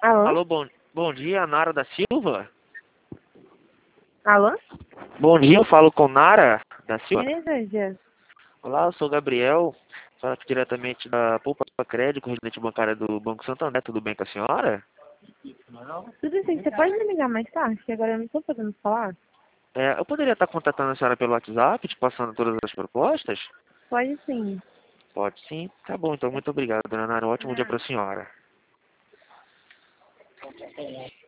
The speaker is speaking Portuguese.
Alô? Alô, bom dia, Nara da Silva? Alô? Bom dia, eu falo com Nara da Silva. Quem deseja? Olá, eu sou o Gabriel, falo aqui diretamente da Poupa Crédito, correspondente bancária do Banco Santander. Tudo bem com a senhora? Tudo bem, você pode me ligar mais tarde? Que agora eu não estou podendo falar? Eu poderia estar contatando a senhora pelo WhatsApp, te passando todas as propostas? Pode sim. Pode sim. Tá bom, então muito obrigado, dona Nara. Um ótimo dia para a senhora.